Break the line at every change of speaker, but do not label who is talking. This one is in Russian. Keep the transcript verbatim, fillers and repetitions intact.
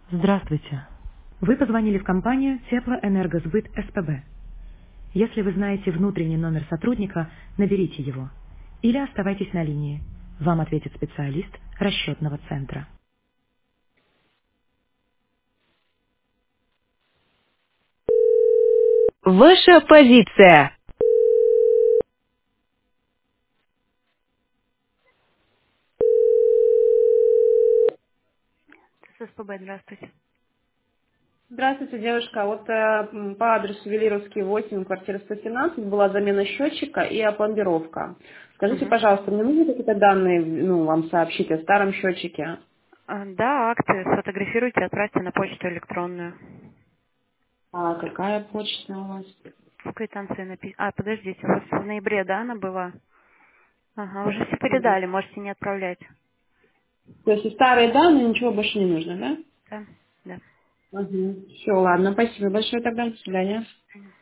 Здравствуйте. Вы позвонили в компанию Теплоэнергосбыт СПБ. Если вы знаете внутренний номер сотрудника, наберите его. Или оставайтесь на линии. Вам ответит специалист расчетного центра. Ваша позиция. С СПБ, здравствуйте.
Здравствуйте, девушка. Вот э, м, по адресу Велировский восемь, квартира сто семнадцать была замена счетчика и опломбировка. Скажите,
Мгм.
пожалуйста, мне нужно какие-то данные, ну, вам сообщить о старом счетчике?
А, Да, акты сфотографируйте, отправьте на почту электронную.
А какая почта у вас?
В квитанции написано. А, подождите, у вас в ноябре, да, она была? Ага, уже все
Мгм.
передали, можете не отправлять.
То есть и старые данные, ничего больше не нужно,
Да, да.
да? Угу. Все, ладно, спасибо большое тогда. До свидания.